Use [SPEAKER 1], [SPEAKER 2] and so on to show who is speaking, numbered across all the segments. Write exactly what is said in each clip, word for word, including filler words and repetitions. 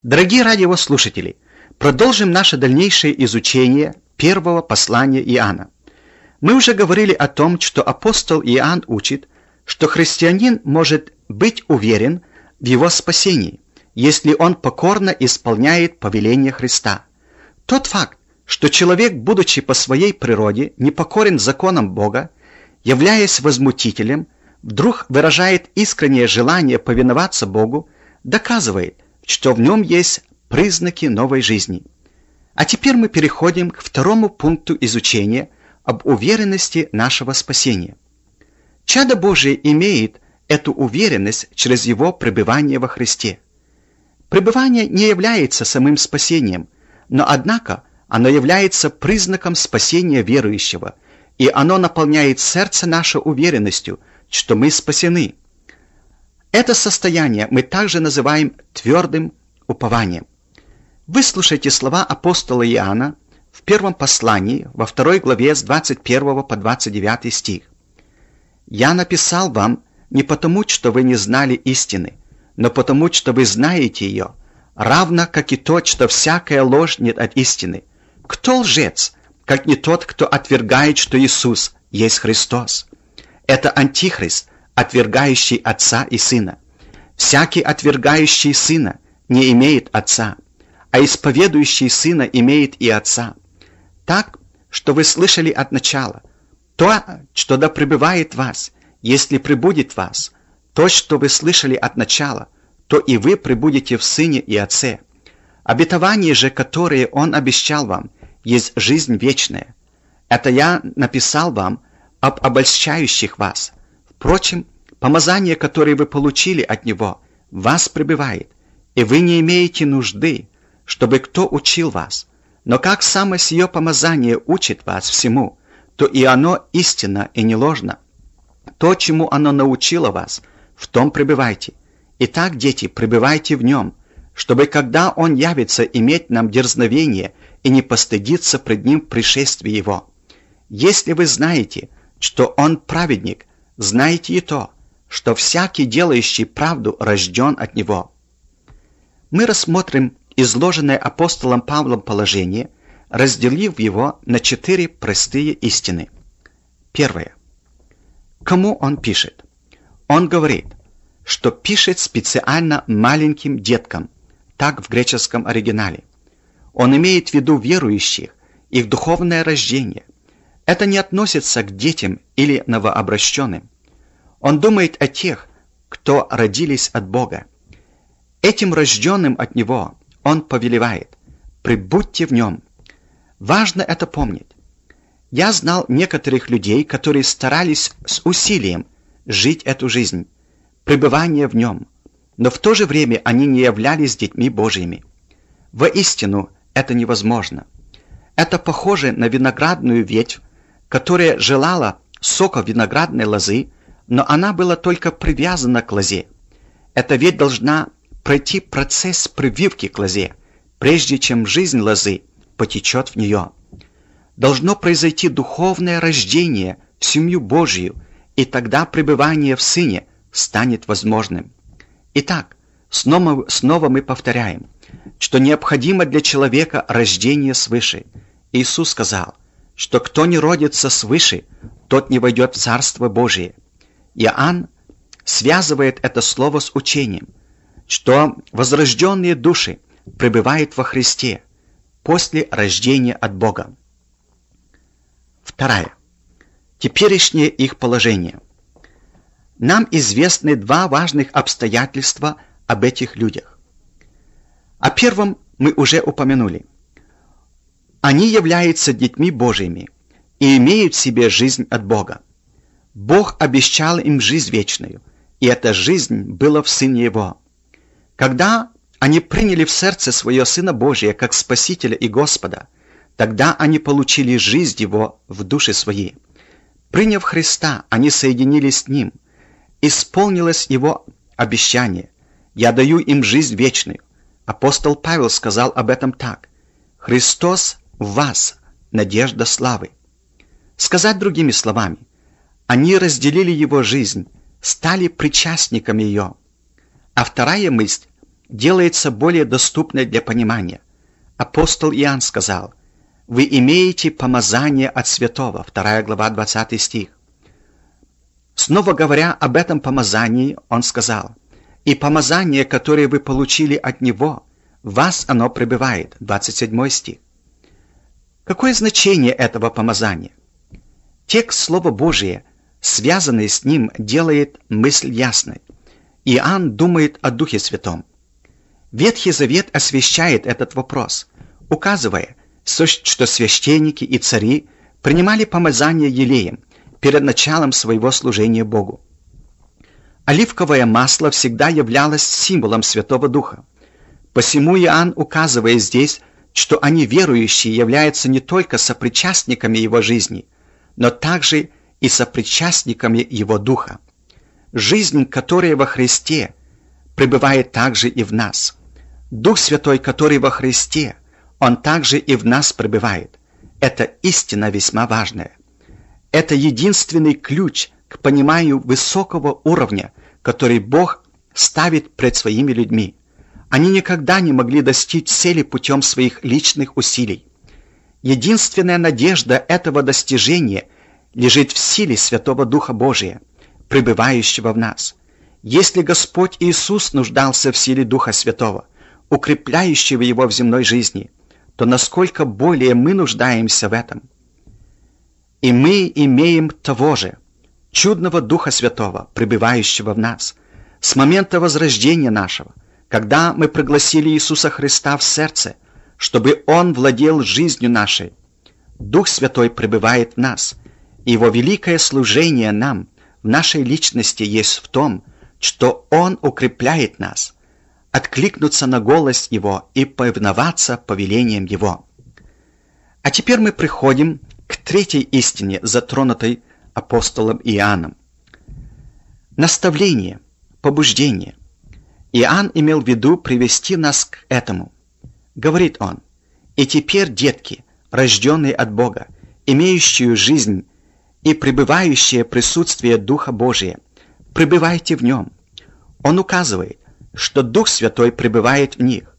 [SPEAKER 1] Дорогие радиослушатели, продолжим наше дальнейшее изучение первого послания Иоанна. Мы уже говорили о том, что апостол Иоанн учит, что христианин может быть уверен в его спасении, если он покорно исполняет повеление Христа. Тот факт, что человек, будучи по своей природе непокорен законам Бога, являясь возмутителем, вдруг выражает искреннее желание повиноваться Богу, доказывает, что в нем есть признаки новой жизни. А теперь мы переходим к второму пункту изучения об уверенности нашего спасения. Чадо Божие имеет эту уверенность через его пребывание во Христе. Пребывание не является самым спасением, но однако оно является признаком спасения верующего, и оно наполняет сердце наше уверенностью, что мы спасены. Это состояние мы также называем твердым упованием. Выслушайте слова апостола Иоанна в первом послании, во второй главе с двадцать первого по двадцать девятый стих. «Я написал вам не потому, что вы не знали истины, но потому, что вы знаете ее, равно как и то, что всякая ложь нет от истины. Кто лжец, как не тот, кто отвергает, что Иисус есть Христос? Это антихрист, отвергающий Отца и Сына. Всякий, отвергающий Сына, не имеет Отца, а исповедующий Сына имеет и Отца. Так, что вы слышали от начала, то, что да пребывает в вас, если пребудет в вас, то, что вы слышали от начала, то и вы пребудете в Сыне и Отце. Обетование же, которое Он обещал вам, есть жизнь вечная. Это я написал вам об обольщающих вас. Впрочем, помазание, которое вы получили от Него, в вас пребывает, и вы не имеете нужды, чтобы кто учил вас. Но как само сие помазание учит вас всему, то и оно истинно и не ложно. То, чему оно научило вас, в том пребывайте. Итак, дети, пребывайте в нем, чтобы, когда Он явится, иметь нам дерзновение и не постыдиться пред Ним в пришествии Его. Если вы знаете, что Он праведник, знайте и то, что всякий, делающий правду, рожден от Него». Мы рассмотрим изложенное апостолом Павлом положение, разделив его на четыре простые истины. Первое. Кому он пишет? Он говорит, что пишет специально маленьким деткам, так в греческом оригинале. Он имеет в виду верующих, их духовное рождение. Это не относится к детям или новообращенным. Он думает о тех, кто родились от Бога. Этим рожденным от Него Он повелевает: «Пребудьте в Нем». Важно это помнить. Я знал некоторых людей, которые старались с усилием жить эту жизнь, пребывание в Нем, но в то же время они не являлись детьми Божьими. Воистину, это невозможно. Это похоже на виноградную ветвь, которая желала сока виноградной лозы, но она была только привязана к лозе. Эта ветвь должна пройти процесс прививки к лозе, прежде чем жизнь лозы потечет в нее. Должно произойти духовное рождение в семью Божию, и тогда пребывание в Сыне станет возможным. Итак, снова, снова мы повторяем, что необходимо для человека рождение свыше. Иисус сказал, что кто не родится свыше, тот не войдет в Царство Божие. Иоанн связывает это слово с учением, что возрожденные души пребывают во Христе после рождения от Бога. Второе. Теперешнее их положение. Нам известны два важных обстоятельства об этих людях. О первом мы уже упомянули. Они являются детьми Божьими и имеют в себе жизнь от Бога. Бог обещал им жизнь вечную, и эта жизнь была в Сыне Его. Когда они приняли в сердце свое Сына Божия как Спасителя и Господа, тогда они получили жизнь Его в душе своей. Приняв Христа, они соединились с Ним. Исполнилось Его обещание: «Я даю им жизнь вечную». Апостол Павел сказал об этом так: «Христос в вас, надежда славы». Сказать другими словами, они разделили Его жизнь, стали причастниками ее. А вторая мысль делается более доступной для понимания. Апостол Иоанн сказал: «Вы имеете помазание от святого», вторая глава, двадцатый стих. Снова говоря об этом помазании, он сказал: «И помазание, которое вы получили от Него, в вас оно пребывает», двадцать седьмой стих. Какое значение этого помазания? Текст Слова Божия, связанный с ним, делает мысль ясной. Иоанн думает о Духе Святом. Ветхий Завет освещает этот вопрос, указывая, что священники и цари принимали помазание елеем перед началом своего служения Богу. Оливковое масло всегда являлось символом Святого Духа. Посему Иоанн указывает здесь, что они, верующие, являются не только сопричастниками Его жизни, но также и сопричастниками Его Духа. Жизнь, которая во Христе, пребывает также и в нас. Дух Святой, который во Христе, Он также и в нас пребывает. Это истина весьма важная. Это единственный ключ к пониманию высокого уровня, который Бог ставит пред своими людьми. Они никогда не могли достичь цели путем своих личных усилий. Единственная надежда этого достижения лежит в силе Святого Духа Божия, пребывающего в нас. Если Господь Иисус нуждался в силе Духа Святого, укрепляющего Его в земной жизни, то насколько более мы нуждаемся в этом. И мы имеем того же, чудного Духа Святого, пребывающего в нас, с момента возрождения нашего, когда мы пригласили Иисуса Христа в сердце, чтобы Он владел жизнью нашей. Дух Святой пребывает в нас, и Его великое служение нам в нашей личности есть в том, что Он укрепляет нас, откликнуться на голос Его и повиноваться повелениям Его. А теперь мы приходим к третьей истине, затронутой апостолом Иоанном. Наставление, побуждение. Иоанн имел в виду привести нас к этому. Говорит он: «И теперь, детки, рожденные от Бога, имеющие жизнь и пребывающее присутствие Духа Божия, пребывайте в нем». Он указывает, что Дух Святой пребывает в них,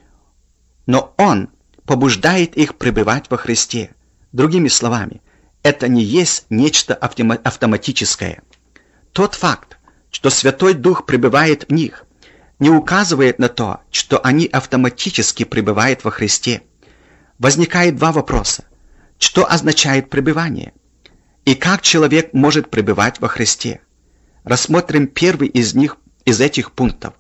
[SPEAKER 1] но Он побуждает их пребывать во Христе. Другими словами, это не есть нечто автоматическое. Тот факт, что Святой Дух пребывает в них, не указывает на то, что они автоматически пребывают во Христе. Возникает два вопроса. Что означает пребывание? И как человек может пребывать во Христе? Рассмотрим первый из них, из этих пунктов.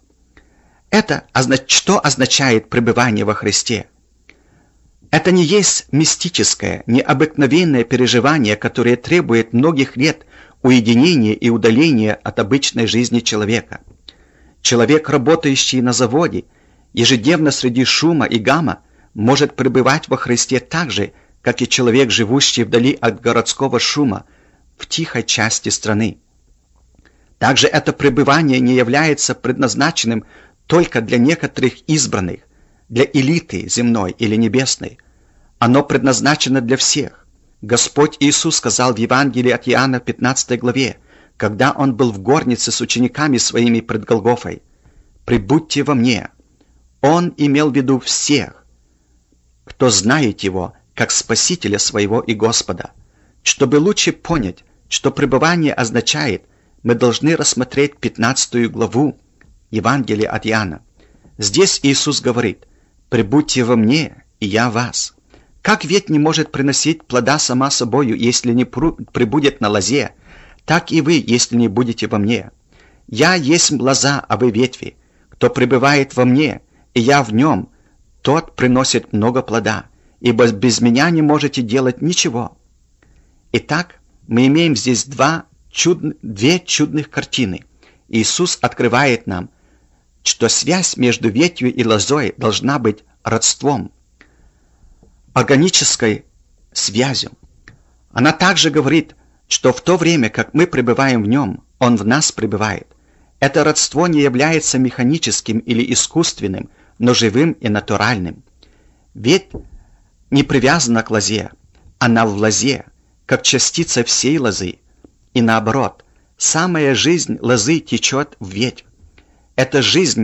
[SPEAKER 1] Это что означает пребывание во Христе? Это не есть мистическое, необыкновенное переживание, которое требует многих лет уединения и удаления от обычной жизни человека. Человек, работающий на заводе, ежедневно среди шума и гамма, может пребывать во Христе так же, как и человек, живущий вдали от городского шума, в тихой части страны. Также это пребывание не является предназначенным только для некоторых избранных, для элиты земной или небесной. Оно предназначено для всех. Господь Иисус сказал в Евангелии от Иоанна в пятнадцатой главе, когда Он был в горнице с учениками Своими пред Голгофой: «Пребудьте во мне». Он имел в виду всех, кто знает Его как Спасителя своего и Господа. Чтобы лучше понять, что пребывание означает, мы должны рассмотреть пятнадцатую главу Евангелия от Иоанна. Здесь Иисус говорит: «Пребудьте во мне, и я в вас». Как ветвь не может приносить плода сама собою, если не пребудет на лозе, так и вы, если не будете во мне. Я есть лоза, а вы ветви. Кто пребывает во мне, и я в нем, тот приносит много плода, ибо без меня не можете делать ничего. Итак, мы имеем здесь два чуд... две чудных картины. Иисус открывает нам, что связь между ветвью и лозой должна быть родством, органической связью. Она также говорит, что в то время, как мы пребываем в нем, он в нас пребывает. Это родство не является механическим или искусственным, но живым и натуральным. Ветвь не привязана к лозе, она в лозе, как частица всей лозы. И наоборот, самая жизнь лозы течет в ветвь. Эта жизнь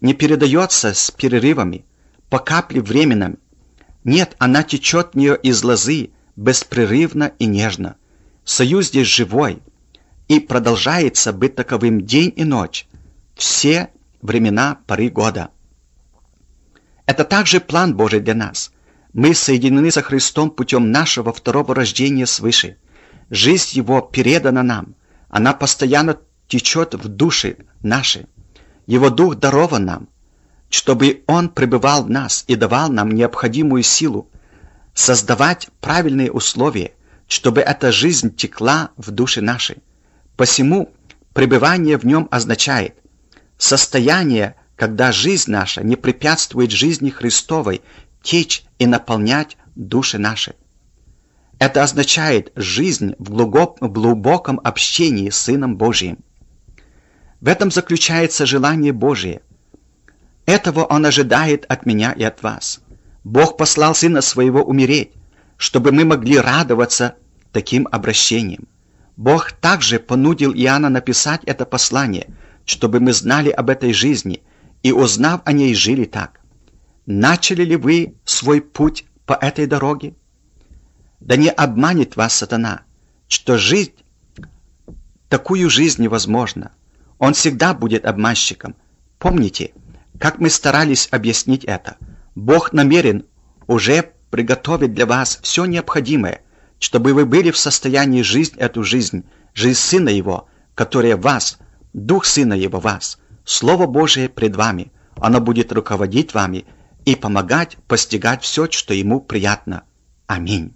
[SPEAKER 1] не передается с перерывами, по капле временами. Нет, она течет в нее из лозы, беспрерывно и нежно. Союз здесь живой и продолжается быть таковым день и ночь, все времена поры года. Это также план Божий для нас. Мы соединены со Христом путем нашего второго рождения свыше. Жизнь Его передана нам. Она постоянно течет в душе нашей. Его Дух дарован нам, чтобы Он пребывал в нас и давал нам необходимую силу создавать правильные условия, чтобы эта жизнь текла в душе нашей. Посему пребывание в Нем означает состояние, когда жизнь наша не препятствует жизни Христовой течь и наполнять души наши. Это означает жизнь в глубоком общении с Сыном Божиим. В этом заключается желание Божие. Этого Он ожидает от меня и от вас. Бог послал Сына Своего умереть, чтобы мы могли радоваться таким обращением. Бог также понудил Иоанна написать это послание, чтобы мы знали об этой жизни и, узнав о ней, жили так. Начали ли вы свой путь по этой дороге? Да не обманет вас сатана, что жить такую жизнь невозможно. Он всегда будет обманщиком. Помните, как мы старались объяснить это. Бог намерен уже приготовить для вас все необходимое, чтобы вы были в состоянии жить эту жизнь, жизнь Сына Его, которая в вас, Дух Сына Его в вас, Слово Божие пред вами. Оно будет руководить вами и помогать постигать все, что Ему приятно. Аминь.